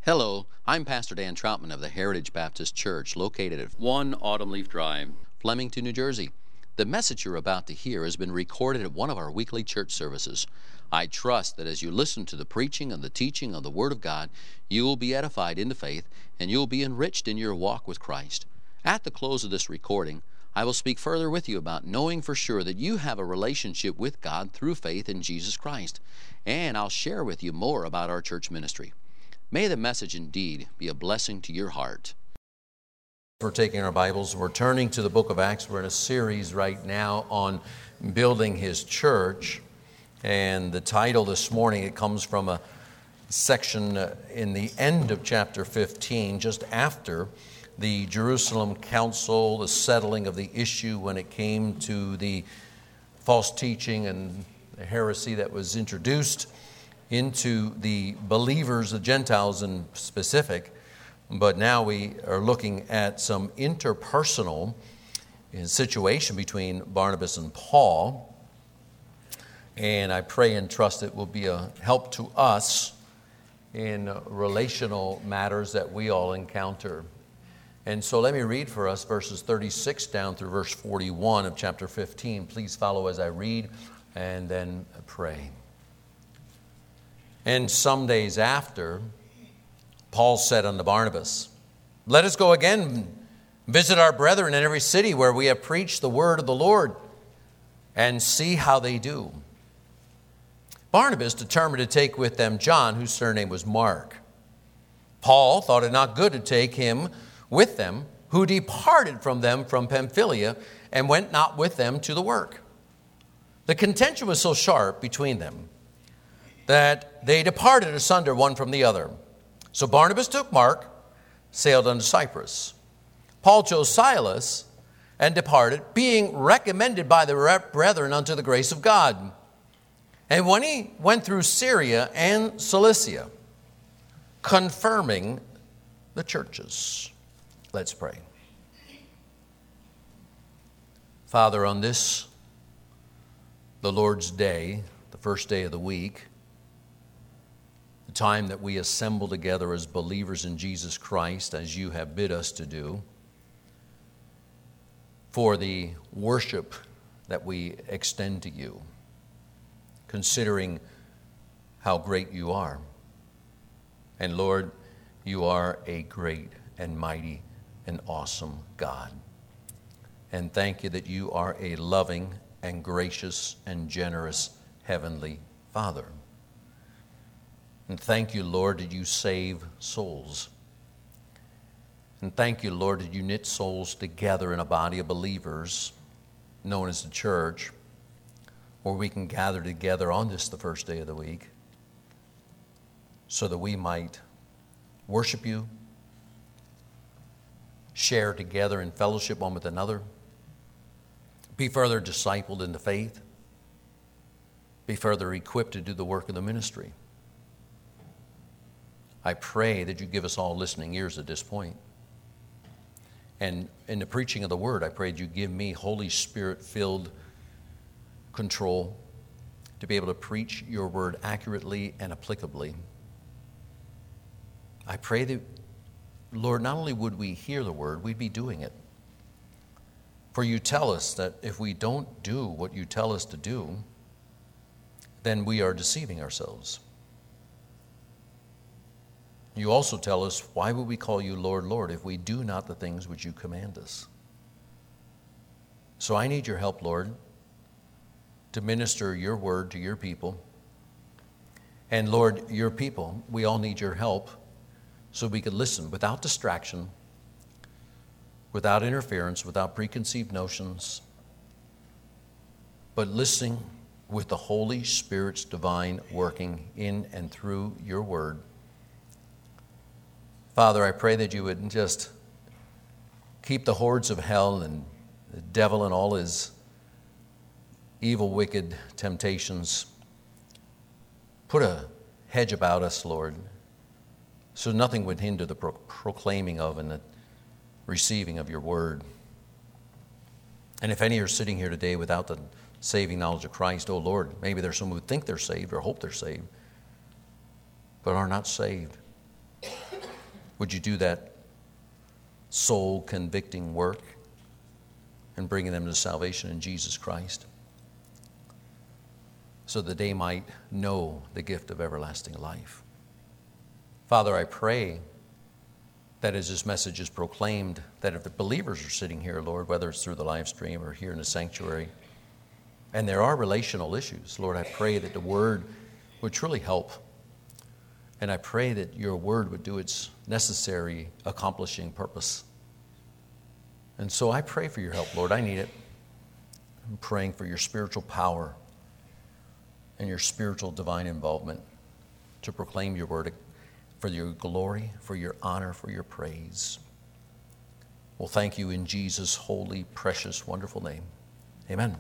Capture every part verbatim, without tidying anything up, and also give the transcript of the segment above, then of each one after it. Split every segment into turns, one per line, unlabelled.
Hello, I'm Pastor Dan Troutman of the Heritage Baptist Church, located at one Autumn Leaf Drive, Flemington, New Jersey. The message you're about to hear has been recorded at one of our weekly church services. I trust that as you listen to the preaching and the teaching of the Word of God, you will be edified in the faith and you will be enriched in your walk with Christ. At the close of this recording, I will speak further with you about knowing for sure that you have a relationship with God through faith in Jesus Christ. And I'll share with you more about our church ministry. May the message indeed be a blessing to your heart.
We're taking our Bibles. We're turning to the book of Acts. We're in a series right now on building His church. And the title this morning, it comes from a section in the end of chapter fifteen, just after the Jerusalem Council, the settling of the issue when it came to the false teaching and the heresy that was introduced into the believers, the Gentiles in specific. But now we are looking at some interpersonal situation between Barnabas and Paul. And I pray and trust it will be a help to us in relational matters that we all encounter. And so let me read for us verses thirty-six down through verse forty-one of chapter fifteen. Please follow as I read and then pray. And some days after, Paul said unto Barnabas, Let us go again, visit our brethren in every city where we have preached the word of the Lord, and see how they do. Barnabas determined to take with them John, whose surname was Mark. Paul thought it not good to take him with them, who departed from them from Pamphylia, and went not with them to the work. The contention was so sharp between them that they departed asunder one from the other. So Barnabas took Mark, sailed unto Cyprus. Paul chose Silas, and departed, being recommended by the brethren unto the grace of God. And when he went through Syria and Cilicia, confirming the churches. Let's pray. Father, on this, the Lord's day, the first day of the week, the time that we assemble together as believers in Jesus Christ, as you have bid us to do, for the worship that we extend to you, considering how great you are. And Lord, you are a great and mighty and awesome God. And thank you that you are a loving and gracious and generous Heavenly Father. And thank you, Lord, that you save souls. And thank you, Lord, that you knit souls together in a body of believers known as the church, where we can gather together on this, the first day of the week, so that we might worship you, share together in fellowship one with another, be further discipled in the faith, be further equipped to do the work of the ministry. I pray that you give us all listening ears at this point. And in the preaching of the word, I pray that you give me Holy Spirit-filled control to be able to preach your word accurately and applicably. I pray that, Lord, not only would we hear the word, we'd be doing it. For you tell us that if we don't do what you tell us to do, then we are deceiving ourselves. You also tell us, why would we call you Lord, Lord, if we do not the things which you command us? So I need your help, Lord, to minister your word to your people. And Lord, your people, we all need your help so we could listen without distraction, without interference, without preconceived notions, but listening with the Holy Spirit's divine working in and through your word. Father, I pray that you would just keep the hordes of hell and the devil and all his evil, wicked temptations. Put a hedge about us, Lord, so nothing would hinder the pro- proclaiming of and the receiving of your word. And if any are sitting here today without the saving knowledge of Christ, oh Lord, maybe there's some who think they're saved or hope they're saved, but are not saved. Would you do that soul-convicting work and bringing them to salvation in Jesus Christ so that they might know the gift of everlasting life? Father, I pray that as this message is proclaimed, that if the believers are sitting here, Lord, whether it's through the live stream or here in the sanctuary, and there are relational issues, Lord, I pray that the Word would truly help. And I pray that your Word would do its necessary accomplishing purpose. And so I pray for your help, Lord. I need it. I'm praying for your spiritual power and your spiritual divine involvement to proclaim your Word for your glory, for your honor, for your praise. Well, thank you in Jesus' holy, precious, wonderful name. Amen.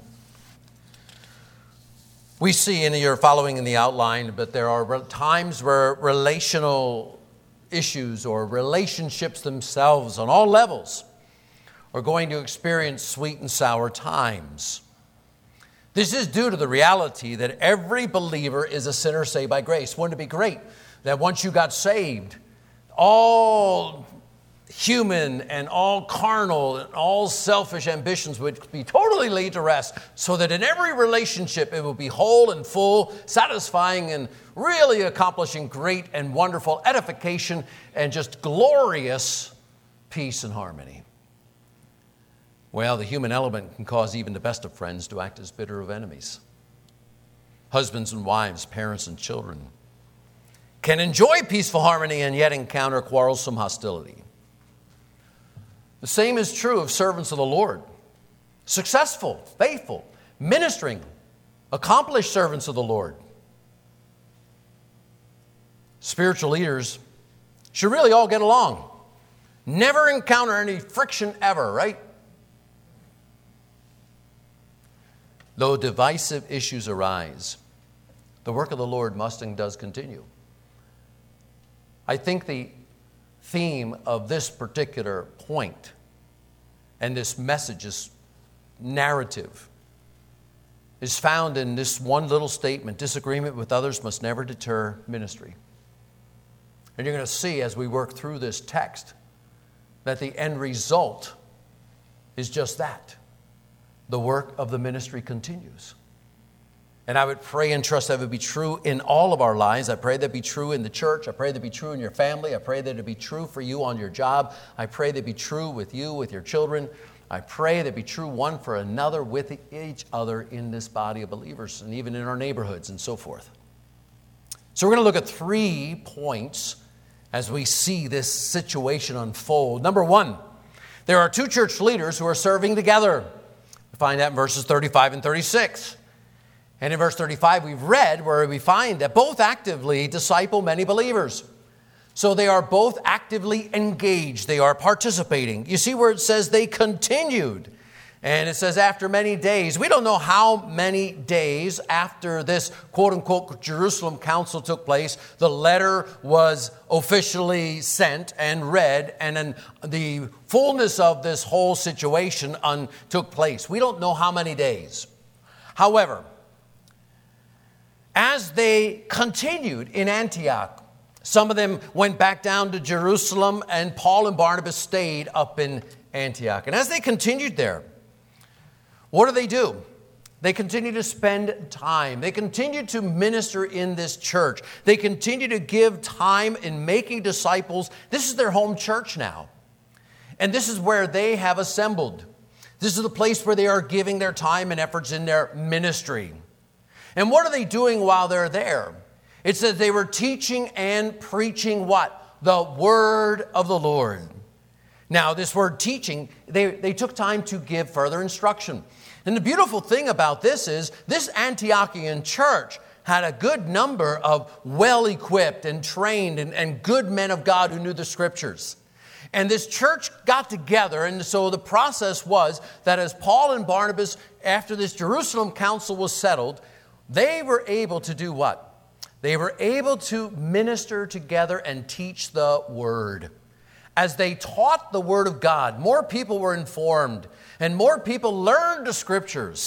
We see, and you're following in the outline, but there are times where relational issues or relationships themselves on all levels are going to experience sweet and sour times. This is due to the reality that every believer is a sinner saved by grace. Wouldn't it be great that once you got saved, all human and all carnal and all selfish ambitions would be totally laid to rest, so that in every relationship it would be whole and full, satisfying, and really accomplishing great and wonderful edification and just glorious peace and harmony. Well, the human element can cause even the best of friends to act as bitter of enemies. Husbands and wives, parents and children can enjoy peaceful harmony and yet encounter quarrelsome hostility. The same is true of servants of the Lord. Successful, faithful, ministering, accomplished servants of the Lord. Spiritual leaders should really all get along. Never encounter any friction ever, right? Though divisive issues arise, the work of the Lord must and does continue. I think the theme of this particular point and this message, this narrative, is found in this one little statement: disagreement with others must never deter ministry. And you're going to see as we work through this text that the end result is just that. The work of the ministry continues. And I would pray and trust that would be true in all of our lives. I pray that be true in the church. I pray that be true in your family. I pray that it be true for you on your job. I pray that be true with you, with your children. I pray that be true one for another with each other in this body of believers and even in our neighborhoods and so forth. So we're going to look at three points as we see this situation unfold. Number one, there are two church leaders who are serving together. We find that in verses thirty-five and thirty-six. And in verse thirty-five, we've read where we find that both actively disciple many believers. So they are both actively engaged. They are participating. You see where it says they continued. And it says after many days. We don't know how many days after this quote-unquote Jerusalem council took place, the letter was officially sent and read, and then the fullness of this whole situation un- took place. We don't know how many days. However, as they continued in Antioch, some of them went back down to Jerusalem, and Paul and Barnabas stayed up in Antioch. And as they continued there, what do they do? They continue to spend time. They continue to minister in this church. They continue to give time in making disciples. This is their home church now. And this is where they have assembled. This is the place where they are giving their time and efforts in their ministry. And what are they doing while they're there? It says they were teaching and preaching what? The word of the Lord. Now, this word teaching, they, they took time to give further instruction. And the beautiful thing about this is this Antiochian church had a good number of well-equipped and trained and, and good men of God who knew the scriptures. And this church got together, and so the process was that as Paul and Barnabas, after this Jerusalem council was settled, they were able to do what? They were able to minister together and teach the word. As they taught the word of God, more people were informed and more people learned the scriptures.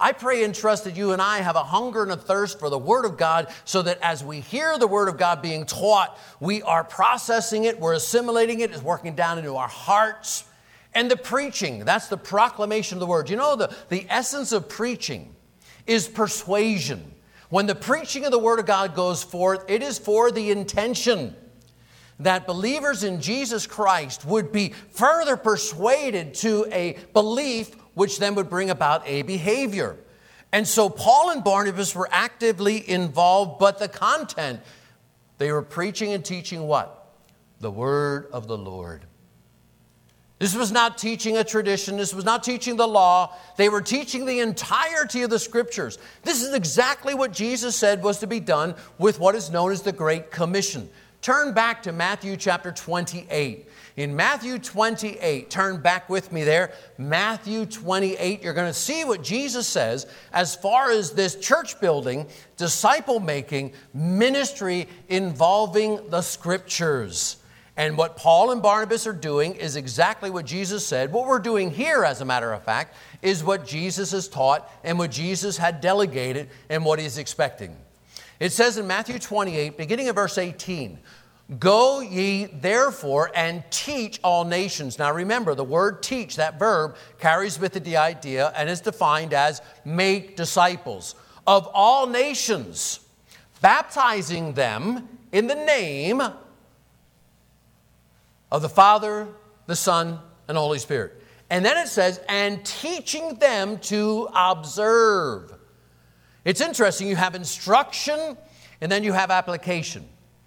I pray and trust that you and I have a hunger and a thirst for the Word of God, so that as we hear the Word of God being taught, we are processing it, we're assimilating it, it's working down into our hearts. And the preaching, that's the proclamation of the Word. You know, the, the essence of preaching is persuasion. When the preaching of the Word of God goes forth, it is for the intention that believers in Jesus Christ would be further persuaded to a belief, which then would bring about a behavior. And so Paul and Barnabas were actively involved, but the content, they were preaching and teaching what? The Word of the Lord. This was not teaching a tradition. This was not teaching the law. They were teaching the entirety of the Scriptures. This is exactly what Jesus said was to be done with what is known as the Great Commission. Turn back to Matthew chapter twenty-eight. In Matthew twenty-eight, turn back with me there. Matthew twenty-eight, you're going to see what Jesus says as far as this church building, disciple making, ministry involving the Scriptures. And what Paul and Barnabas are doing is exactly what Jesus said. What we're doing here, as a matter of fact, is what Jesus has taught and what Jesus had delegated and what he's expecting. It says in Matthew twenty-eight, beginning of verse eighteen, "Go ye therefore and teach all nations." Now remember, the word teach, that verb, carries with it the idea and is defined as make disciples of all nations, baptizing them in the name of the Father, the Son, and the Holy Spirit. And then it says, and teaching them to observe. It's interesting, you have instruction and then you have application.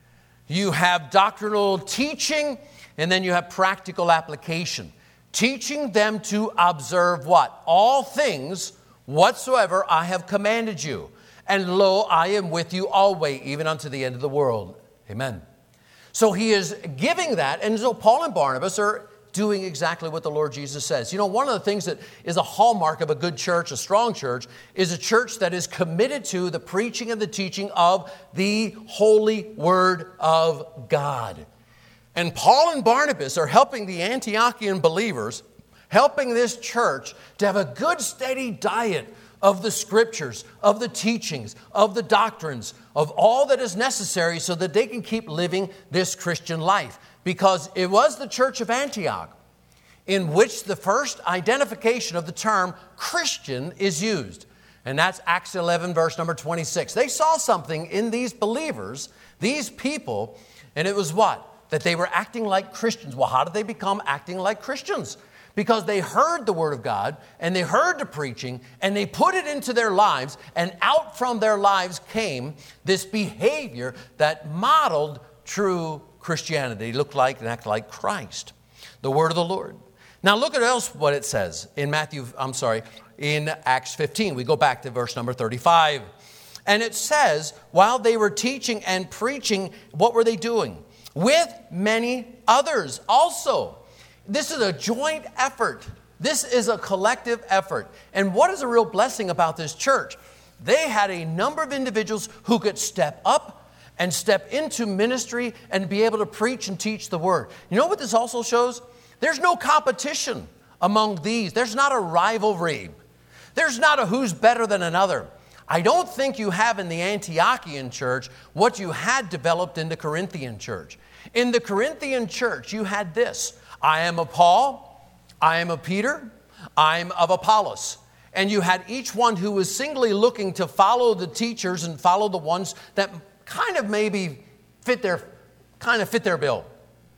You have doctrinal teaching and then you have practical application. Teaching them to observe what? All things whatsoever I have commanded you. And lo, I am with you always, even unto the end of the world. Amen. So he is giving that, and so Paul and Barnabas are doing exactly what the Lord Jesus says. You know, one of the things that is a hallmark of a good church, a strong church, is a church that is committed to the preaching and the teaching of the holy Word of God. And Paul and Barnabas are helping the Antiochian believers, helping this church to have a good, steady diet of the Scriptures, of the teachings, of the doctrines, of all that is necessary so that they can keep living this Christian life. Because it was the church of Antioch in which the first identification of the term Christian is used. And that's Acts eleven, verse number twenty-six. They saw something in these believers, these people, and it was what? That they were acting like Christians. Well, how did they become acting like Christians? Because they heard the Word of God, and they heard the preaching, and they put it into their lives, and out from their lives came this behavior that modeled true Christianity. They looked like and acted like Christ, the Word of the Lord. Now look at else what it says in Matthew, I'm sorry, in Acts fifteen. We go back to verse number thirty-five. And it says, while they were teaching and preaching, what were they doing? With many others also. This is a joint effort. This is a collective effort. And what is a real blessing about this church? They had a number of individuals who could step up and step into ministry and be able to preach and teach the Word. You know what this also shows? There's no competition among these. There's not a rivalry. There's not a who's better than another. I don't think you have in the Antiochian church what you had developed in the Corinthian church. In the Corinthian church, you had this. I am of Paul, I am of Peter, I am of Apollos. And you had each one who was singly looking to follow the teachers and follow the ones that kind of maybe fit their, kind of fit their bill.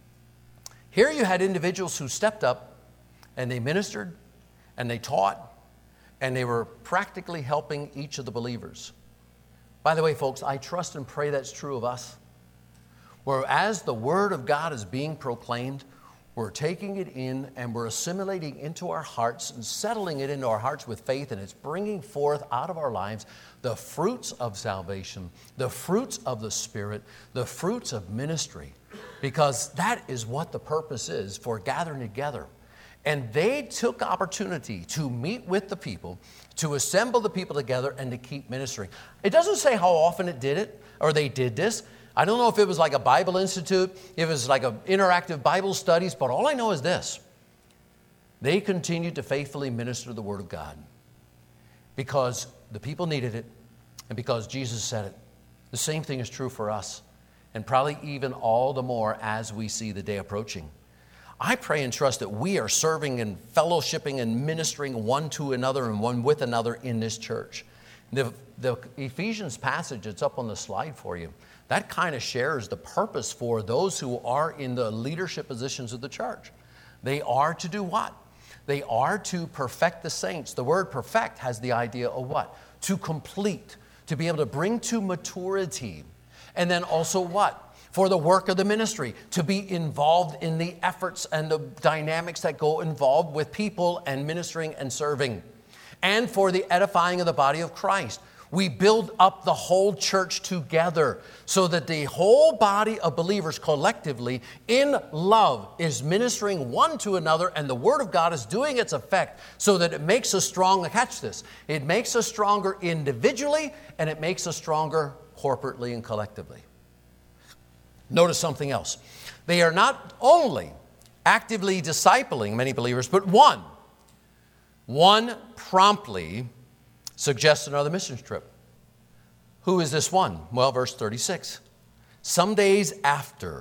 Here you had individuals who stepped up and they ministered and they taught and they were practically helping each of the believers. By the way, folks, I trust and pray that's true of us. Whereas the Word of God is being proclaimed, we're taking it in and we're assimilating into our hearts and settling it into our hearts with faith, and it's bringing forth out of our lives the fruits of salvation, the fruits of the Spirit, the fruits of ministry, because that is what the purpose is for gathering together. And they took opportunity to meet with the people, to assemble the people together, and to keep ministering. It doesn't say how often it did it, or they did this. I don't know if it was like a Bible Institute, if it was like an interactive Bible studies, but all I know is this. They continued to faithfully minister the Word of God. because the people needed it and because Jesus said it. The same thing is true for us, and probably even all the more as we see the day approaching. I pray and trust that we are serving and fellowshipping and ministering one to another and one with another in this church. The, the Ephesians passage, it's up on the slide for you. That kind of shares the purpose for those who are in the leadership positions of the church. They are to do what? They are to perfect the saints. The word perfect has the idea of what? To complete, to be able to bring to maturity. And then also what? For the work of the ministry, to be involved in the efforts and the dynamics that go involved with people and ministering and serving. And for the edifying of the body of Christ. We build up the whole church together so that the whole body of believers collectively in love is ministering one to another, and the Word of God is doing its effect so that it makes us strong. Catch this. It makes us stronger individually, and it makes us stronger corporately and collectively. Notice something else. They are not only actively discipling many believers, but one, one promptly suggests another missions trip. Who is this one? Well, verse thirty-six. Some days after,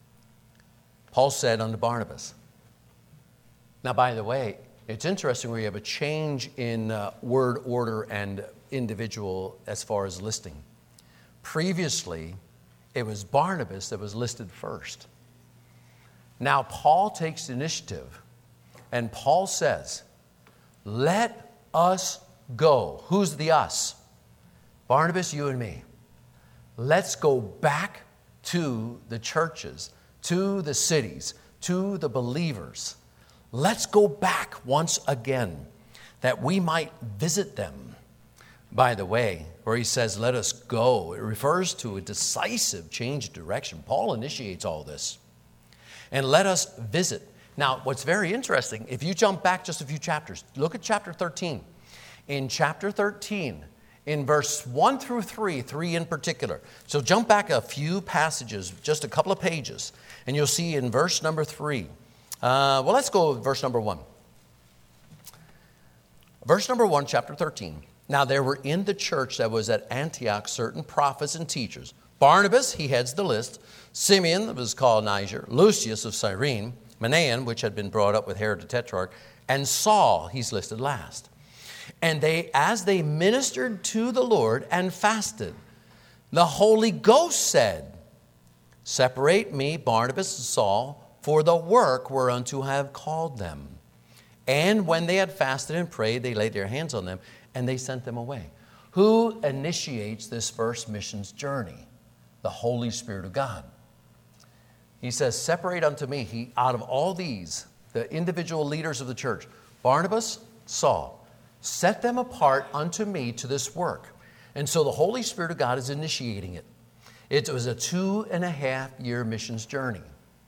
Paul said unto Barnabas. Now, by the way, it's interesting where you have a change in uh, word order and individual as far as listing. Previously, it was Barnabas that was listed first. Now, Paul takes the initiative, and Paul says, let us go. Who's the us? Barnabas, you and me. Let's go back to the churches, to the cities, to the believers. Let's go back once again that we might visit them. By the way, where he says, let us go, it refers to a decisive change of direction. Paul initiates all this. And let us visit. Now, what's very interesting, if you jump back just a few chapters, look at chapter thirteen. In chapter thirteen, in verse one through three, three in particular. So jump back a few passages, just a couple of pages, and you'll see in verse number three. Uh, well, let's go with verse number one. Verse number one, chapter thirteen. Now there were in the church that was at Antioch certain prophets and teachers. Barnabas, he heads the list. Simeon, that was called Niger. Lucius of Cyrene. Manaen, which had been brought up with Herod the Tetrarch. And Saul, he's listed last. And they, as they ministered to the Lord and fasted, the Holy Ghost said, separate me, Barnabas and Saul, for the work whereunto I have called them. And when they had fasted and prayed, they laid their hands on them, and they sent them away. Who initiates this first missions journey? The Holy Spirit of God. He says, separate unto me, he, out of all these, the individual leaders of the church, Barnabas, Saul, set them apart unto me to this work. And so the Holy Spirit of God is initiating it. It was a two and a half year missions journey.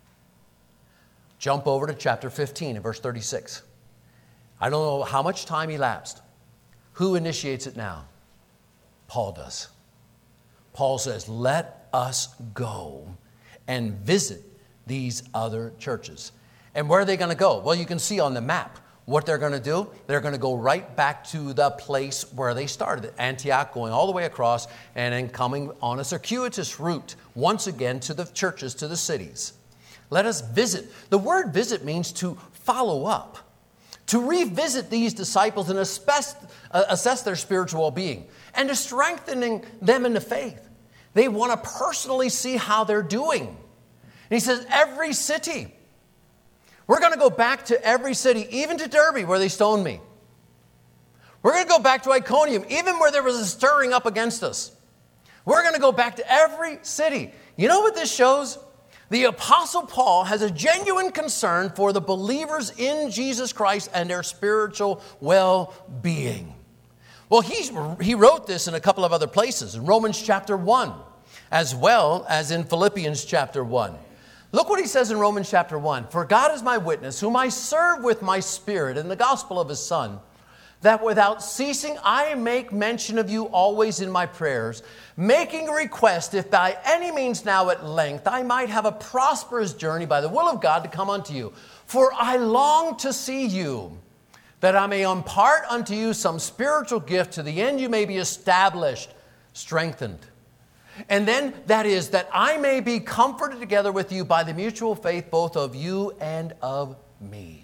Jump over to chapter fifteen and verse thirty-six. I don't know how much time elapsed. Who initiates it now? Paul does. Paul says, let us go and visit these other churches. And where are they going to go? Well, you can see on the map what they're going to do. They're going to go right back to the place where they started, Antioch, going all the way across and then coming on a circuitous route once again to the churches, to the cities. Let us visit. The word visit means to follow up, to revisit these disciples and assess, uh, assess their spiritual well-being, and to strengthening them in the faith. They want to personally see how they're doing. And he says, every city. We're going to go back to every city, even to Derbe, where they stoned me. We're going to go back to Iconium, even where there was a stirring up against us. We're going to go back to every city. You know what this shows? The Apostle Paul has a genuine concern for the believers in Jesus Christ and their spiritual well-being. Well, he's, he wrote this in a couple of other places, in Romans chapter one, as well as in Philippians chapter one. Look what he says in Romans chapter one. For God is my witness, whom I serve with my spirit in the gospel of his Son, that without ceasing I make mention of you always in my prayers, making request, if by any means now at length I might have a prosperous journey by the will of God to come unto you. For I long to see you, that I may impart unto you some spiritual gift to the end you may be established, strengthened. And then that is that I may be comforted together with you by the mutual faith both of you and of me.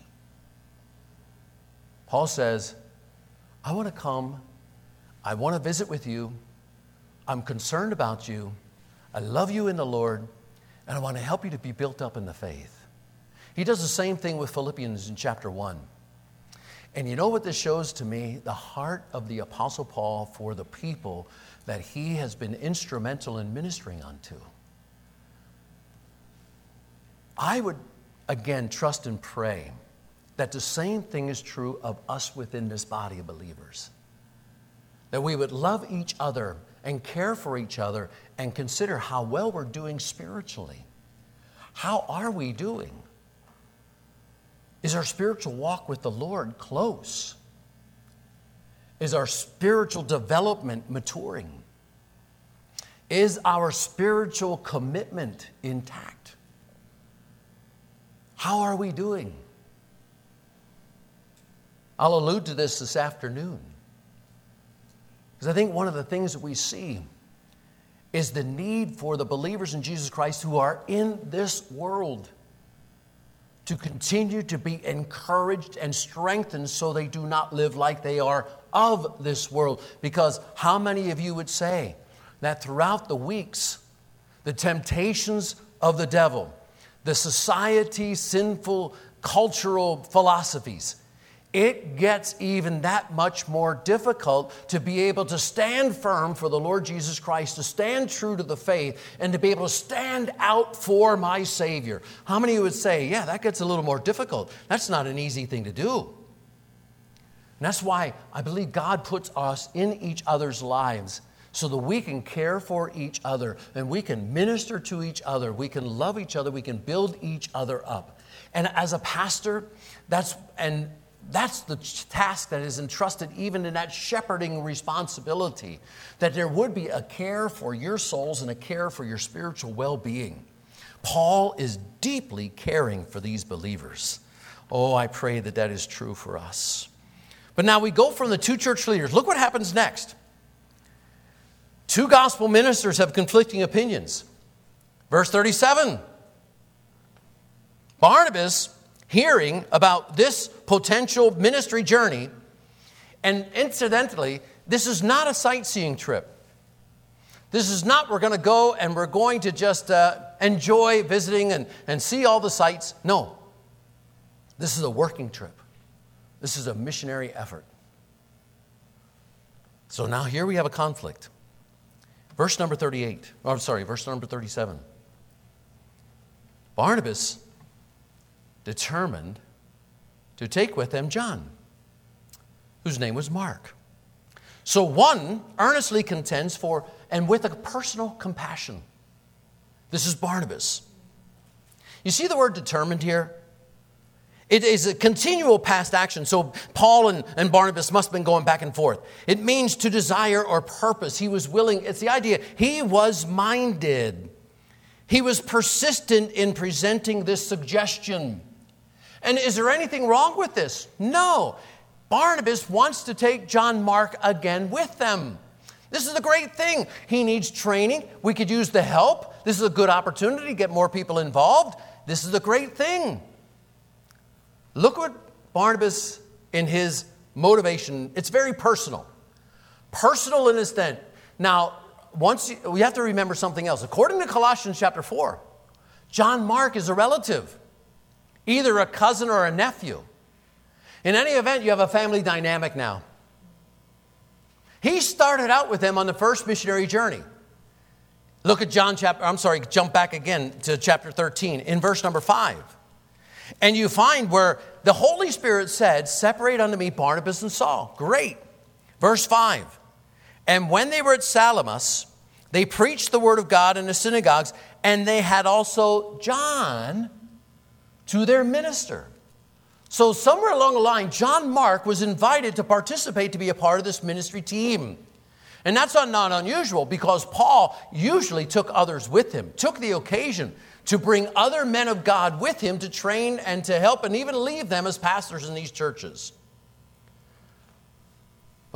Paul says, I want to come. I want to visit with you. I'm concerned about you. I love you in the Lord. And I want to help you to be built up in the faith. He does the same thing with Philippians in chapter one. And you know what this shows to me? The heart of the Apostle Paul for the people that he has been instrumental in ministering unto. I would, again, trust and pray that the same thing is true of us within this body of believers. That we would love each other and care for each other and consider how well we're doing spiritually. How are we doing? Is our spiritual walk with the Lord close? Is our spiritual development maturing? Is our spiritual commitment intact? How are we doing? I'll allude to this this afternoon. Because I think one of the things that we see is the need for the believers in Jesus Christ who are in this world to continue to be encouraged and strengthened so they do not live like they are of this world. Because how many of you would say that throughout the weeks, the temptations of the devil, the society, sinful, cultural philosophies, it gets even that much more difficult to be able to stand firm for the Lord Jesus Christ, to stand true to the faith, and to be able to stand out for my Savior. How many would say, yeah, that gets a little more difficult? That's not an easy thing to do. And that's why I believe God puts us in each other's lives so that we can care for each other and we can minister to each other. We can love each other. We can build each other up. And as a pastor, that's and That's the task that is entrusted even in that shepherding responsibility, that there would be a care for your souls and a care for your spiritual well-being. Paul is deeply caring for these believers. Oh, I pray that that is true for us. But now we go from the two church leaders. Look what happens next. Two gospel ministers have conflicting opinions. Verse thirty-seven. Barnabas, hearing about this potential ministry journey, and incidentally, this is not a sightseeing trip. This is not we're going to go and we're going to just uh, enjoy visiting and, and see all the sights. No. This is a working trip. This is a missionary effort. So now here we have a conflict. Verse number thirty-eight. Oh, I'm sorry, verse number thirty-seven. Barnabas determined to take with them John, whose name was Mark. So one earnestly contends for, and with a personal compassion. This is Barnabas. You see the word determined here? It is a continual past action. So Paul and, and Barnabas must have been going back and forth. It means to desire or purpose. He was willing. It's the idea. He was minded. He was persistent in presenting this suggestion. And is there anything wrong with this? No. Barnabas wants to take John Mark again with them. This is a great thing. He needs training. We could use the help. This is a good opportunity to get more people involved. This is a great thing. Look what Barnabas, in his motivation, it's very personal. Personal in his extent. Now, once you, we have to remember something else. According to Colossians chapter four, John Mark is a relative. Either a cousin or a nephew. In any event, you have a family dynamic now. He started out with them on the first missionary journey. Look at John chapter, I'm sorry, jump back again to chapter thirteen in verse number five. And you find where the Holy Spirit said, separate unto me Barnabas and Saul. Great. Verse five. And when they were at Salamis, they preached the word of God in the synagogues, and they had also John to their minister. So somewhere along the line, John Mark was invited to participate, to be a part of this ministry team. And that's not unusual because Paul usually took others with him, took the occasion to bring other men of God with him to train and to help and even leave them as pastors in these churches.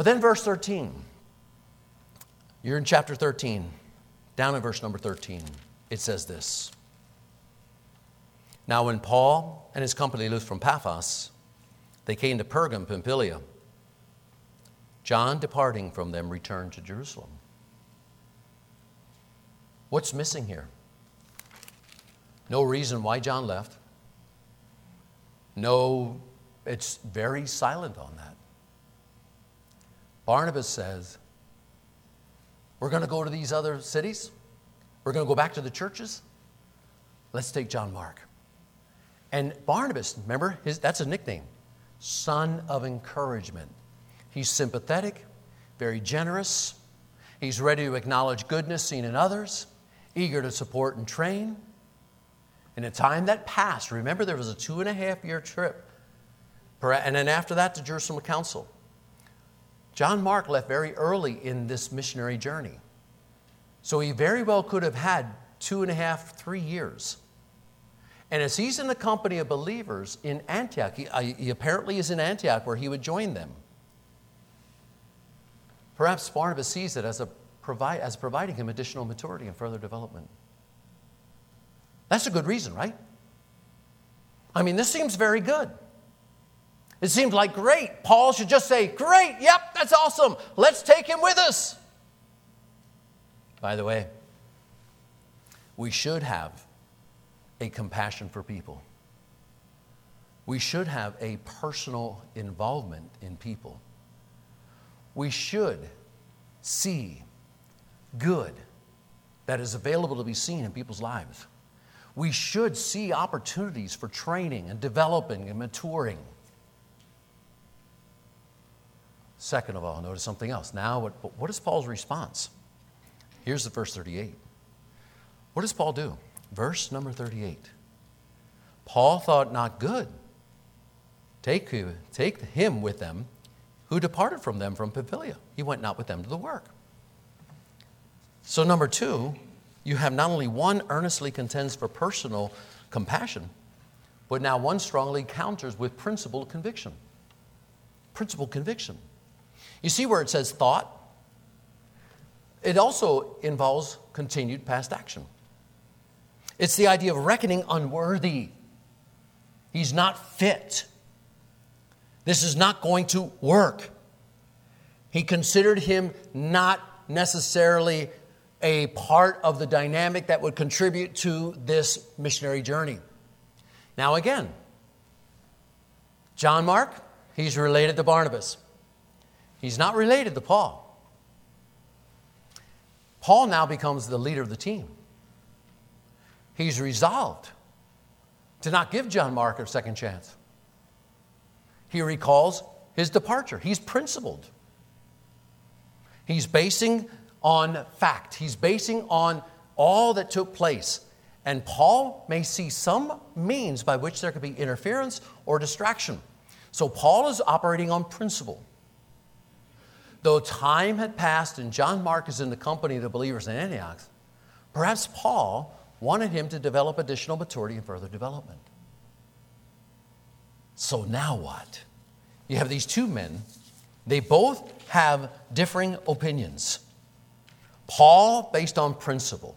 But then verse thirteen. You're in chapter thirteen. Down in verse number thirteen, it says this. Now when Paul and his company loosed from Paphos, they came to Pergam, Pamphylia. John, departing from them, returned to Jerusalem. What's missing here? No reason why John left. No, it's very silent on that. Barnabas says, we're going to go to these other cities. We're going to go back to the churches. Let's take John Mark. And Barnabas, remember, his, that's a nickname, son of encouragement. He's sympathetic, very generous. He's ready to acknowledge goodness seen in others, eager to support and train. In a time that passed, remember there was a two and a half year trip. And then after that, the Jerusalem Council. John Mark left very early in this missionary journey. So he very well could have had two and a half, three years. And as he's in the company of believers in Antioch, he, he apparently is in Antioch where he would join them. Perhaps Barnabas sees it as, a provi- as providing him additional maturity and further development. That's a good reason, right? I mean, this seems very good. It seems like, great, Paul should just say, great, yep, that's awesome. Let's take him with us. By the way, we should have a compassion for people. We should have a personal involvement in people. We should see good that is available to be seen in people's lives. We should see opportunities for training and developing and maturing. Second of all, notice something else. Now, what, what is Paul's response? Here's the verse thirty-eight. What does Paul do? Verse number thirty-eight. Paul thought not good. Take, take him with them who departed from them from Pamphylia. He went not with them to the work. So number two, you have not only one earnestly contends for personal compassion, but now one strongly counters with principled conviction. Principled conviction. You see where it says thought? It also involves continued past action. It's the idea of reckoning unworthy. He's not fit. This is not going to work. He considered him not necessarily a part of the dynamic that would contribute to this missionary journey. Now again, John Mark, he's related to Barnabas. He's not related to Paul. Paul now becomes the leader of the team. He's resolved to not give John Mark a second chance. He recalls his departure. He's principled. He's basing on fact. He's basing on all that took place. And Paul may see some means by which there could be interference or distraction. So Paul is operating on principle. Though time had passed and John Mark is in the company of the believers in Antioch, perhaps Paul wanted him to develop additional maturity and further development. So now what? You have these two men. They both have differing opinions. Paul, based on principle.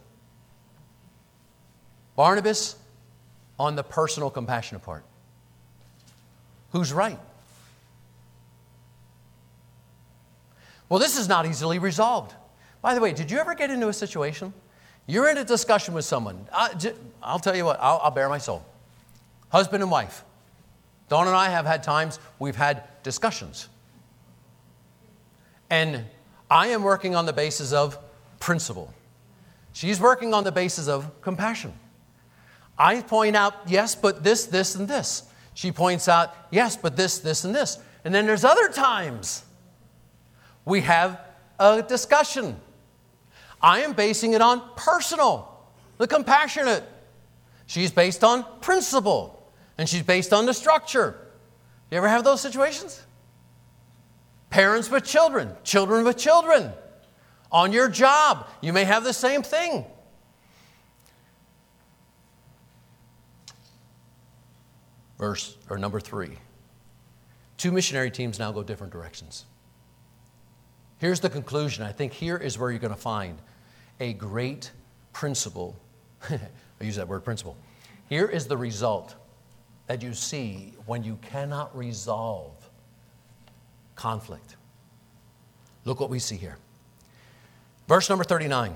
Barnabas, on the personal, compassionate part. Who's right? Well, this is not easily resolved. By the way, did you ever get into a situation? You're in a discussion with someone. I'll tell you what, I'll, I'll bare my soul. Husband and wife. Dawn and I have had times we've had discussions. And I am working on the basis of principle. She's working on the basis of compassion. I point out, yes, but this, this, and this. She points out, yes, but this, this, and this. And then there's other times we have a discussion. I am basing it on personal, the compassionate. She's based on principle, and she's based on the structure. You ever have those situations? Parents with children, children with children. On your job, you may have the same thing. Verse, or number three. Two missionary teams now go different directions. Here's the conclusion. I think here is where you're going to find a great principle. I use that word principle. Here is the result that you see when you cannot resolve conflict. Look what we see here. Verse number thirty-nine.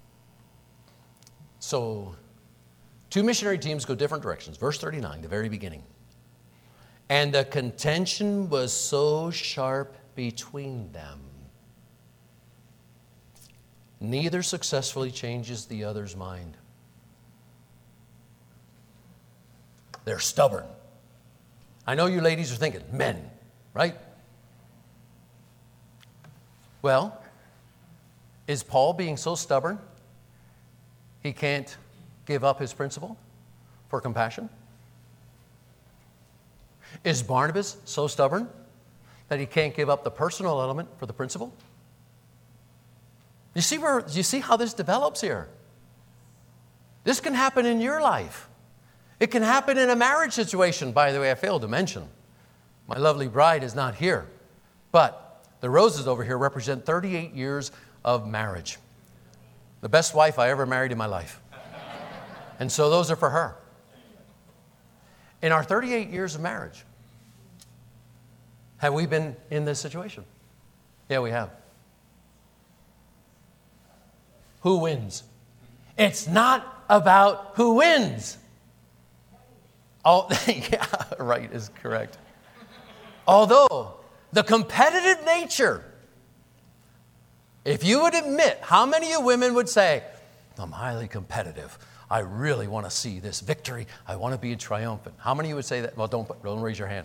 So, two missionary teams go different directions. Verse thirty-nine, the very beginning. And the contention was so sharp between them, neither successfully changes the other's mind. They're stubborn. I know you ladies are thinking, men, right? Well, is Paul being so stubborn he can't give up his principle for compassion? Is Barnabas so stubborn that he can't give up the personal element for the principle? You see where, you see how this develops here? This can happen in your life. It can happen in a marriage situation. By the way, I failed to mention, my lovely bride is not here. But the roses over here represent thirty-eight years of marriage. The best wife I ever married in my life. And so those are for her. In our thirty-eight years of marriage, have we been in this situation? Yeah, we have. Who wins? It's not about who wins. Oh, yeah, right is correct. Although the competitive nature, if you would admit, how many of you women would say, I'm highly competitive. I really want to see this victory. I want to be triumphant. How many of you would say that? Well, don't, don't raise your hand.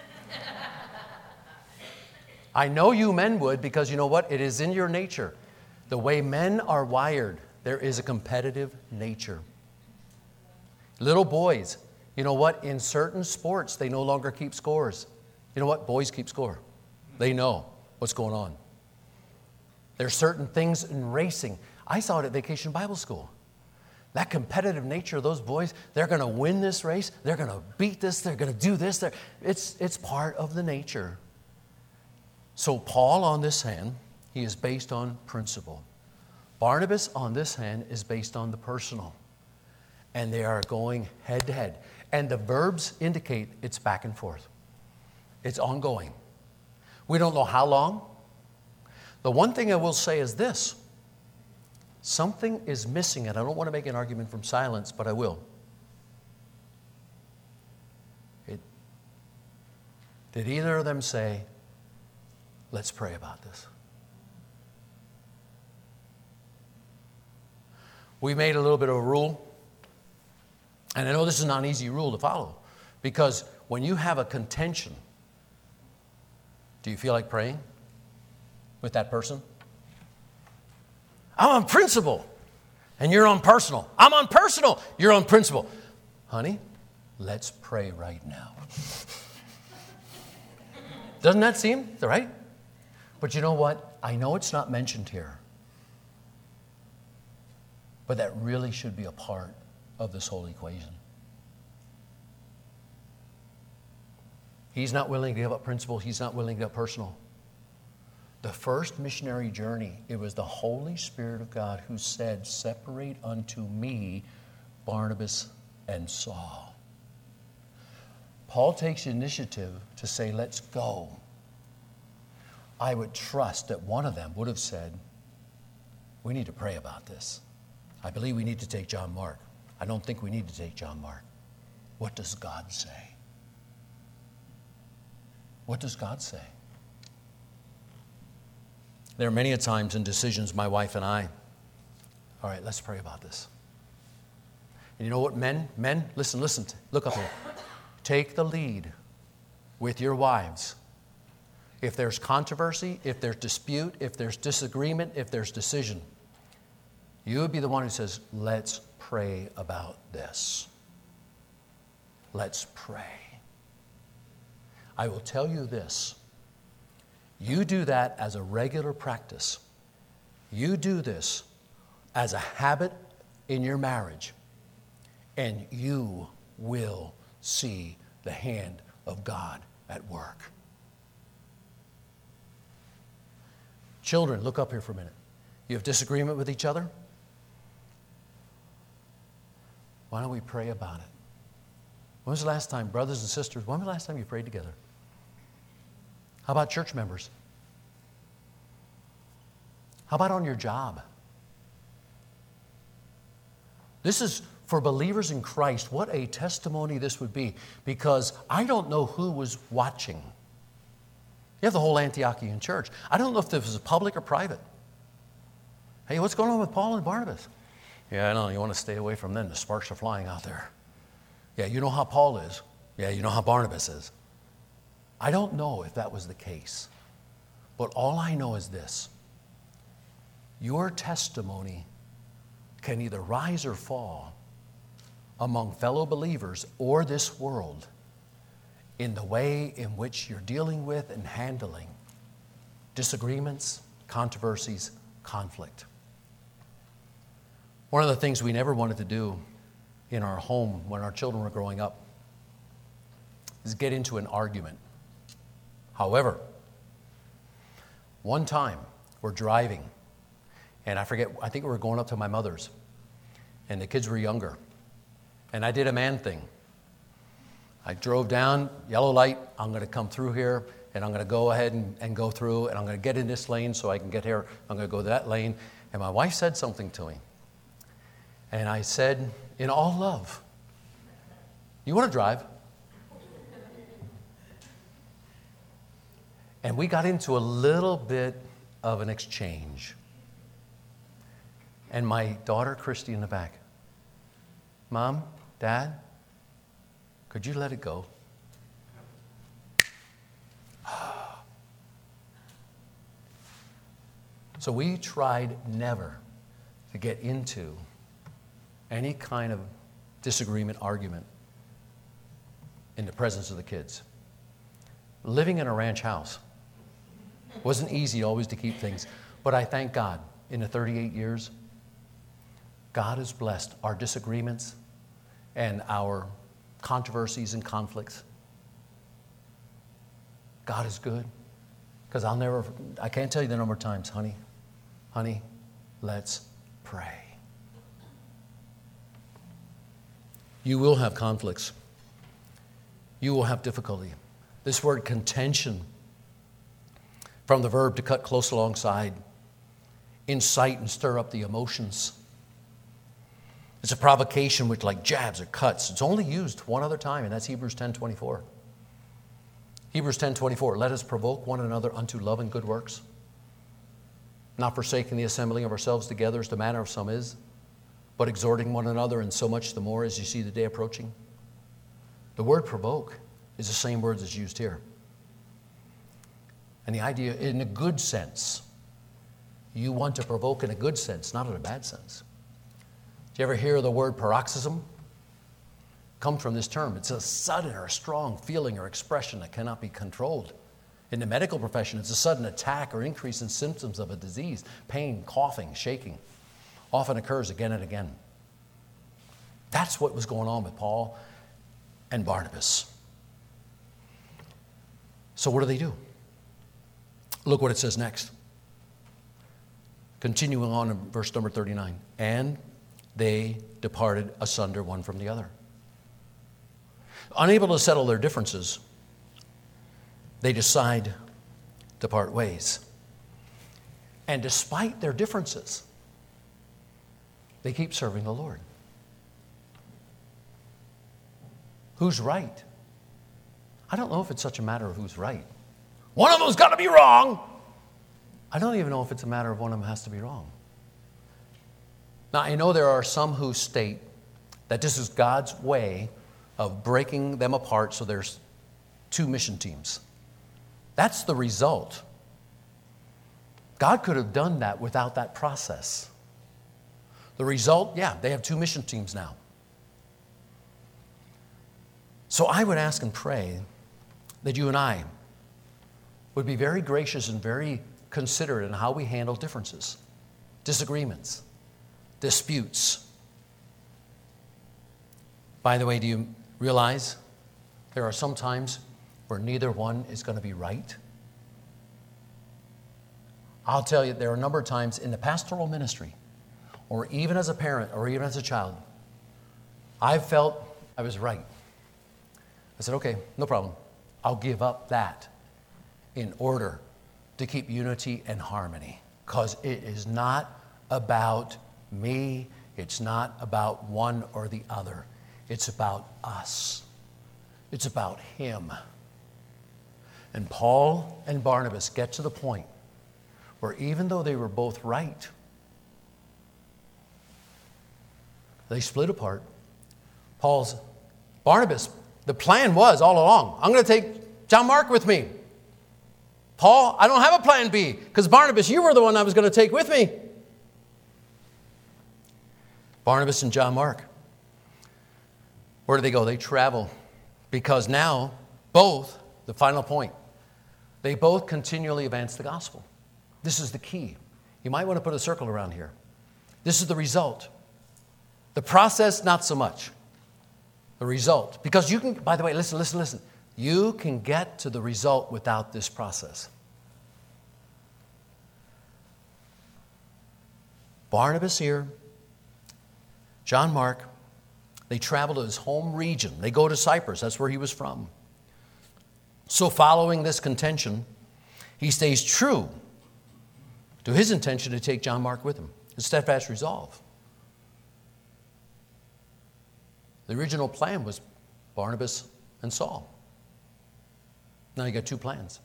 I know you men would, because you know what? It is in your nature. The way men are wired, there is a competitive nature. Little boys, you know what? In certain sports, they no longer keep scores. You know what? Boys keep score. They know what's going on. There's certain things in racing. I saw it at Vacation Bible School. That competitive nature of those boys, they're going to win this race. They're going to beat this. They're going to do this. They're, it's, it's part of the nature. So Paul, on this hand, he is based on principle. Barnabas, on this hand, is based on the personal. And they are going head to head. And the verbs indicate it's back and forth. It's ongoing. We don't know how long. The one thing I will say is this. Something is missing, and I don't want to make an argument from silence, but I will. It, did either of them say, let's pray about this? We made a little bit of a rule, and I know this is not an easy rule to follow, because when you have a contention, do you feel like praying with that person? I'm on principle, and you're on personal. I'm on personal, you're on principle. Honey, let's pray right now. Doesn't that seem right? But you know what? I know it's not mentioned here, but that really should be a part of this whole equation. He's not willing to give up principle. He's not willing to give up personal. The first missionary journey, it was the Holy Spirit of God who said, separate unto me Barnabas and Saul. Paul takes initiative to say, let's go. I would trust that one of them would have said, we need to pray about this. I believe we need to take John Mark. I don't think we need to take John Mark. What does God say? What does God say? There are many a times in decisions, my wife and I, all right, let's pray about this. And you know what, men, men, listen, listen, look up here. Take the lead with your wives. If there's controversy, if there's dispute, if there's disagreement, if there's decision, you would be the one who says, let's pray about this. Let's pray. I will tell you this. You do that as a regular practice. You do this as a habit in your marriage, and you will see the hand of God at work. Children, look up here for a minute. You have disagreement with each other? Why don't we pray about it? When was the last time, brothers and sisters, when was the last time you prayed together? How about church members? How about on your job? This is, for believers in Christ, what a testimony this would be, because I don't know who was watching. You have the whole Antiochian church. I don't know if this was public or private. Hey, what's going on with Paul and Barnabas? Yeah, I know, you want to stay away from them. The sparks are flying out there. Yeah, you know how Paul is. Yeah, you know how Barnabas is. I don't know if that was the case. But all I know is this. Your testimony can either rise or fall among fellow believers or this world in the way in which you're dealing with and handling disagreements, controversies, conflict. One of the things we never wanted to do in our home when our children were growing up is get into an argument. However, one time we're driving, and I forget, I think we were going up to my mother's, and the kids were younger, and I did a man thing. I drove down, yellow light, I'm going to come through here, and I'm going to go ahead and, and go through, and I'm going to get in this lane so I can get here. I'm going to go to that lane. And my wife said something to me. And I said, in all love, you want to drive? And we got into a little bit of an exchange. And my daughter, Christy, in the back, Mom, Dad, could you let it go? So we tried never to get into any kind of disagreement, argument in the presence of the kids. Living in a ranch house wasn't easy always to keep things, but I thank God in the thirty-eight years, God has blessed our disagreements and our controversies and conflicts. God is good, because I'll never, I can't tell you the number of times, honey, honey, let's pray. You will have conflicts. You will have difficulty. This word contention, from the verb to cut close alongside, incite and stir up the emotions. It's a provocation which, like jabs or cuts, it's only used one other time, and that's Hebrews ten twenty-four. Hebrews ten twenty-four, let us provoke one another unto love and good works, not forsaking the assembling of ourselves together as the manner of some is, but exhorting one another, and so much the more as you see the day approaching. The word provoke is the same word that's used here. And the idea, in a good sense, you want to provoke in a good sense, not in a bad sense. Do you ever hear the word paroxysm? Comes from this term. It's a sudden or a strong feeling or expression that cannot be controlled. In the medical profession, it's a sudden attack or increase in symptoms of a disease. Pain, coughing, shaking. Often occurs again and again. That's what was going on with Paul and Barnabas. So what do they do? Look what it says next. Continuing on in verse number thirty-nine. And they departed asunder one from the other. Unable to settle their differences, they decide to part ways. And despite their differences, they keep serving the Lord. Who's right? I don't know if it's such a matter of who's right. One of them's got to be wrong. I don't even know if it's a matter of one of them has to be wrong. Now, I know there are some who state that this is God's way of breaking them apart so there's two mission teams. That's the result. God could have done that without that process. The result, yeah, they have two mission teams now. So I would ask and pray that you and I would be very gracious and very considerate in how we handle differences, disagreements, disputes. By the way, do you realize there are some times where neither one is going to be right? I'll tell you, there are a number of times in the pastoral ministry, or even as a parent, or even as a child, I felt I was right. I said, okay, no problem. I'll give up that in order to keep unity and harmony. Because it is not about me. It's not about one or the other. It's about us. It's about Him. And Paul and Barnabas get to the point where even though they were both right, they split apart. Paul's, Barnabas, the plan was all along, I'm going to take John Mark with me. Paul, I don't have a plan B, because Barnabas, you were the one I was going to take with me. Barnabas and John Mark. Where do they go? They travel. Because now, both, the final point, they both continually advance the gospel. This is the key. You might want to put a circle around here. This is the result. The process, not so much. The result. Because you can, by the way, listen, listen, listen. You can get to the result without this process. Barnabas here, John Mark, they travel to his home region. They go to Cyprus. That's where he was from. So following this contention, he stays true to his intention to take John Mark with him. His steadfast resolve. The original plan was Barnabas and Saul. Now you got two plans.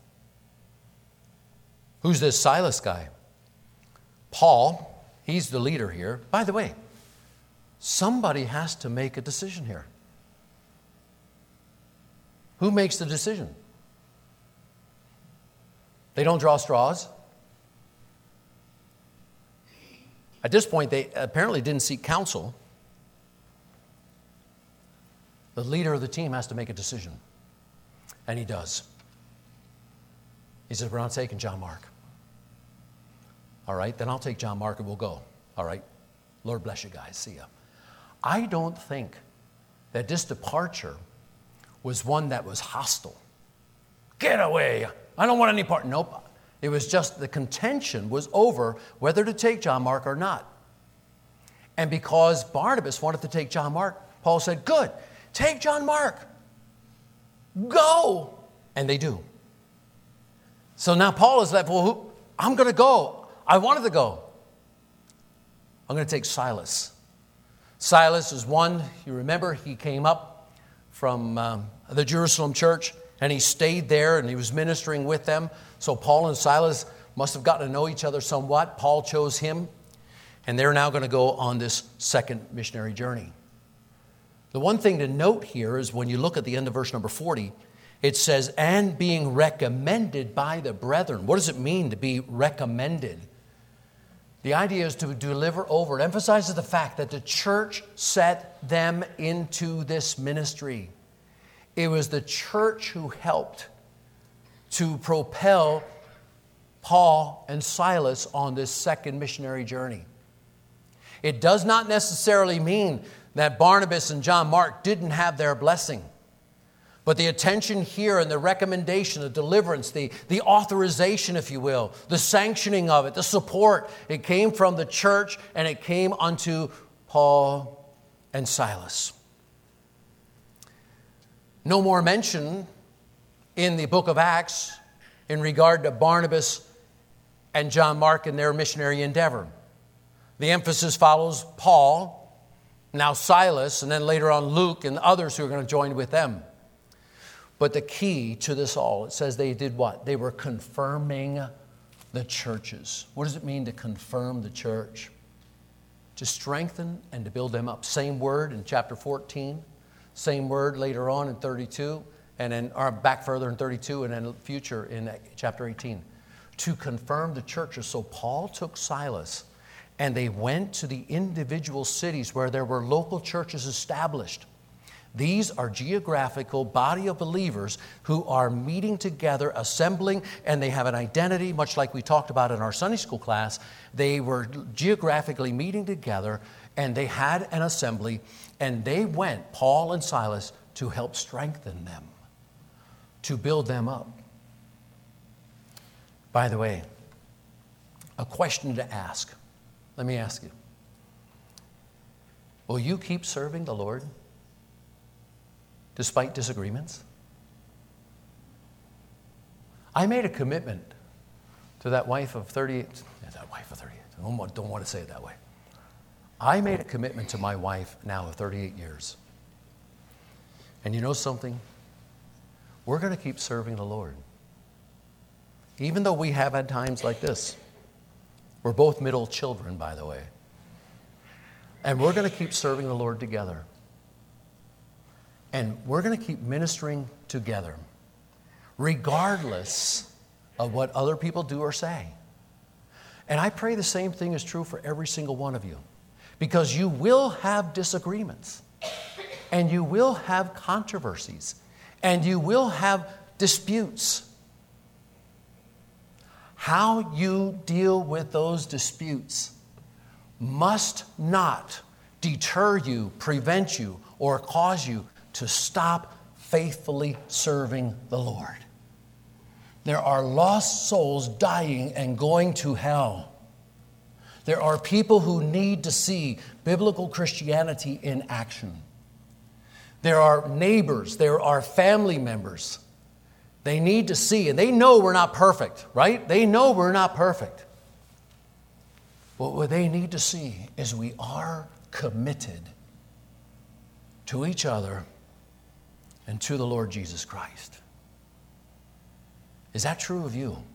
Who's this Silas guy? Paul, he's the leader here. By the way, somebody has to make a decision here. Who makes the decision? They don't draw straws. At this point, they apparently didn't seek counsel. The leader of the team has to make a decision. And he does. He says, we're not taking John Mark. All right, then I'll take John Mark and we'll go. All right, Lord bless you guys. See ya. I don't think that this departure was one that was hostile. Get away. I don't want any part. Nope. It was just the contention was over whether to take John Mark or not. And because Barnabas wanted to take John Mark, Paul said, good, take John Mark. Go. And they do. So now Paul is left, well, who? I'm going to go. I wanted to go. I'm going to take Silas. Silas is one, you remember, he came up from um, the Jerusalem church and he stayed there and he was ministering with them. So Paul and Silas must have gotten to know each other somewhat. Paul chose him and they're now going to go on this second missionary journey. The one thing to note here is when you look at the end of verse number forty, it says, and being recommended by the brethren. What does it mean to be recommended? The idea is to deliver over. It emphasizes the fact that the church set them into this ministry. It was the church who helped to propel Paul and Silas on this second missionary journey. It does not necessarily mean that Barnabas and John Mark didn't have their blessing. But the attention here and the recommendation, the deliverance, the, the authorization, if you will, the sanctioning of it, the support, it came from the church and it came unto Paul and Silas. No more mention in the book of Acts in regard to Barnabas and John Mark and their missionary endeavor. The emphasis follows Paul, now Silas, and then later on Luke and others who are going to join with them. But the key to this all, it says they did what? They were confirming the churches. What does it mean to confirm the church? To strengthen and to build them up. Same word in chapter fourteen. Same word later on in thirty-two. And then or back further in thirty-two and then future in chapter eighteen. To confirm the churches. So Paul took Silas and they went to the individual cities where there were local churches established. These are geographical body of believers who are meeting together, assembling, and they have an identity, much like we talked about in our Sunday school class. They were geographically meeting together, and they had an assembly, and they went, Paul and Silas, to help strengthen them, to build them up. By the way, a question to ask. Let me ask you. Will you keep serving the Lord despite disagreements? I made a commitment to that wife of thirty-eight. Yeah, that wife of thirty-eight. I don't want, don't want to say it that way. I made a commitment to my wife now of thirty-eight years. And you know something? We're going to keep serving the Lord. Even though we have had times like this. We're both middle children, by the way. And we're going to keep serving the Lord together. And we're going to keep ministering together, regardless of what other people do or say. And I pray the same thing is true for every single one of you. Because you will have disagreements. And you will have controversies. And you will have disputes. How you deal with those disputes must not deter you, prevent you, or cause you to stop faithfully serving the Lord. There are lost souls dying and going to hell. There are people who need to see biblical Christianity in action. There are neighbors, there are family members. They need to see, and they know we're not perfect, right? They know we're not perfect. But what they need to see is we are committed to each other and to the Lord Jesus Christ. Is that true of you?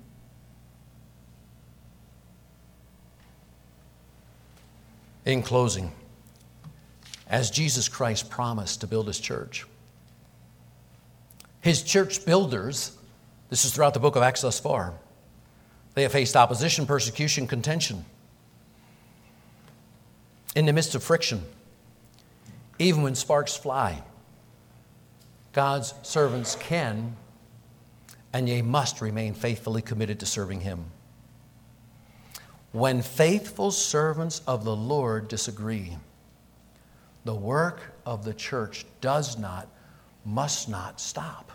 In closing, as Jesus Christ promised to build His church, His church builders, this is throughout the book of Acts thus far, they have faced opposition, persecution, contention. In the midst of friction, even when sparks fly, God's servants can and ye must remain faithfully committed to serving Him. When faithful servants of the Lord disagree, the work of the church does not, must not stop.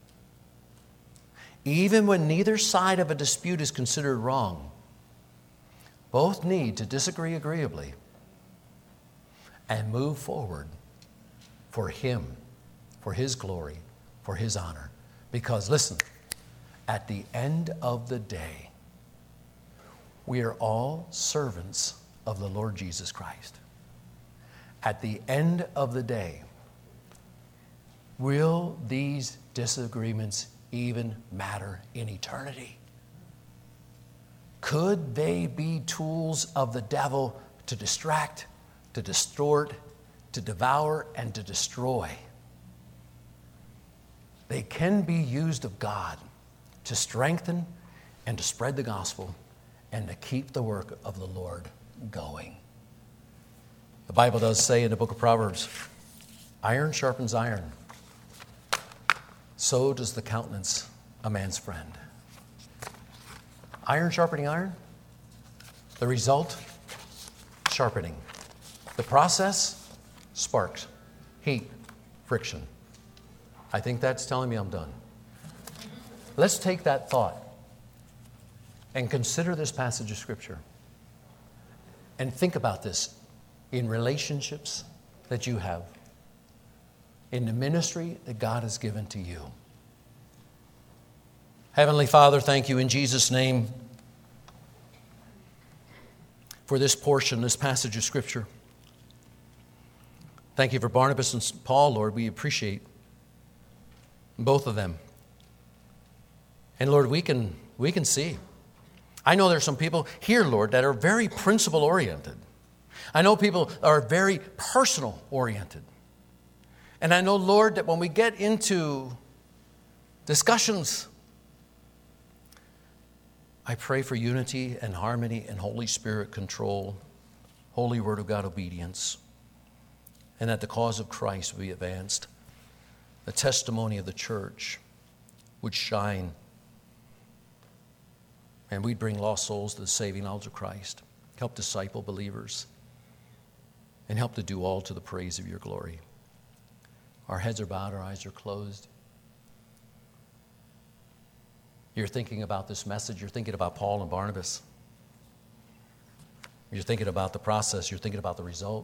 Even when neither side of a dispute is considered wrong, both need to disagree agreeably and move forward for Him, for His glory, for His honor. Because listen, at the end of the day, we are all servants of the Lord Jesus Christ. At the end of the day, will these disagreements even matter in eternity? Could they be tools of the devil to distract, to distort, to devour, and to destroy? They can be used of God to strengthen and to spread the gospel and to keep the work of the Lord going. The Bible does say in the book of Proverbs, iron sharpens iron. So does the countenance a man's friend. Iron sharpening iron. The result, sharpening. The process, sparks, heat, friction. I think that's telling me I'm done. Let's take that thought and consider this passage of Scripture and think about this in relationships that you have, in the ministry that God has given to you. Heavenly Father, thank you in Jesus' name for this portion, this passage of Scripture. Thank you for Barnabas and Paul, Lord. We appreciate both of them. And Lord, we can, we can see. I know there's some people here, Lord, that are very principle-oriented. I know people are very personal-oriented. And I know, Lord, that when we get into discussions, I pray for unity and harmony and Holy Spirit control, Holy Word of God obedience, and that the cause of Christ will be advanced. The testimony of the church would shine, and we'd bring lost souls to the saving knowledge of Christ. Help disciple believers, and help to do all to the praise of your glory. Our heads are bowed, our eyes are closed. You're thinking about this message. You're thinking about Paul and Barnabas. You're thinking about the process. You're thinking about the result.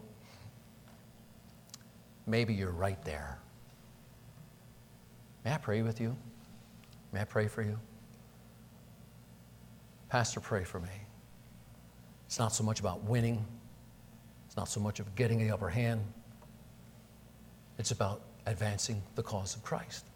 Maybe you're right there. May I pray with you? May I pray for you? Pastor, pray for me. It's not so much about winning. It's not so much of getting the upper hand. It's about advancing the cause of Christ.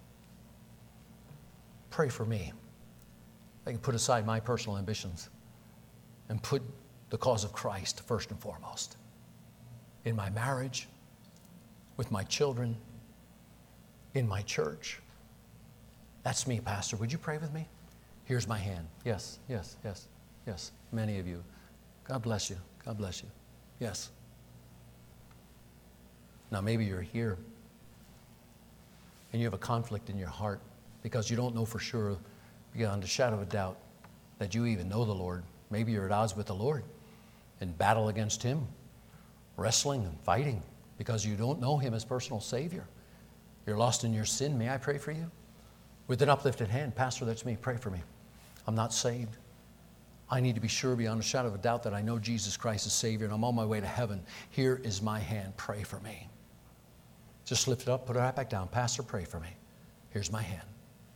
Pray for me. I can put aside my personal ambitions and put the cause of Christ first and foremost. In my marriage, with my children, in my church. That's me, Pastor. Would you pray with me? Here's my hand. Yes, yes, yes, yes. Many of you. God bless you. God bless you. Yes. Now maybe you're here and you have a conflict in your heart because you don't know for sure, beyond a shadow of a doubt, that you even know the Lord. Maybe you're at odds with the Lord, in battle against Him, wrestling and fighting because you don't know Him as personal Savior. You're lost in your sin. May I pray for you? With an uplifted hand, Pastor, that's me. Pray for me. I'm not saved. I need to be sure beyond a shadow of a doubt that I know Jesus Christ as Savior and I'm on my way to heaven. Here is my hand. Pray for me. Just lift it up, put it right back down. Pastor, pray for me. Here's my hand.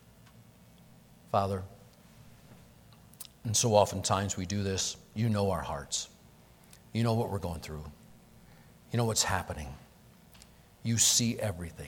Father, and so oftentimes we do this. You know our hearts. You know what we're going through. You know what's happening. You see everything.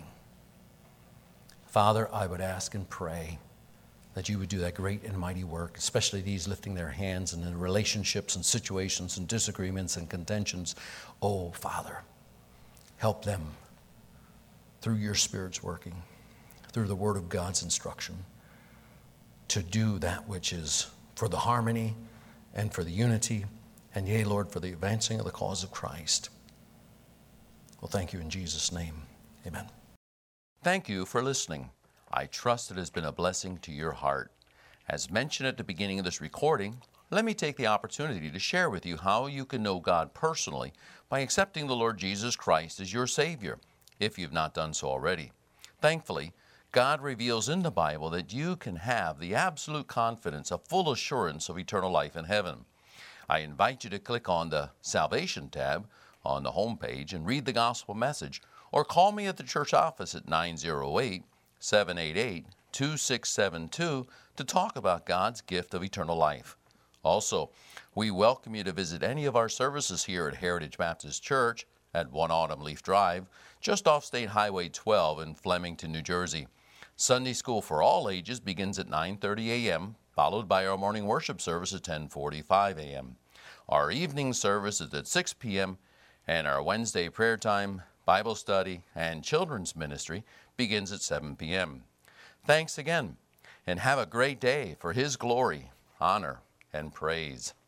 Father, I would ask and pray that you would do that great and mighty work, especially these lifting their hands and in relationships and situations and disagreements and contentions. Oh, Father, help them through your Spirit's working, through the Word of God's instruction, to do that which is for the harmony and for the unity, and yea, Lord, for the advancing of the cause of Christ. Well, thank you in Jesus' name. Amen.
Thank you for listening. I trust it has been a blessing to your heart. As mentioned at the beginning of this recording, let me take the opportunity to share with you how you can know God personally by accepting the Lord Jesus Christ as your Savior, if you've not done so already. Thankfully, God reveals in the Bible that you can have the absolute confidence, a full assurance of eternal life in heaven. I invite you to click on the Salvation tab on the home page and read the gospel message, or call me at the church office at nine oh eight, seven eight eight, two six seven two to talk about God's gift of eternal life. Also, we welcome you to visit any of our services here at Heritage Baptist Church at one Autumn Leaf Drive, just off State Highway twelve in Flemington, New Jersey. Sunday school for all ages begins at nine thirty a.m., followed by our morning worship service at ten forty-five a.m. Our evening service is at six p.m., and our Wednesday prayer time, Bible study, and children's ministry begins at seven p.m. Thanks again, and have a great day for His glory, honor, and praise.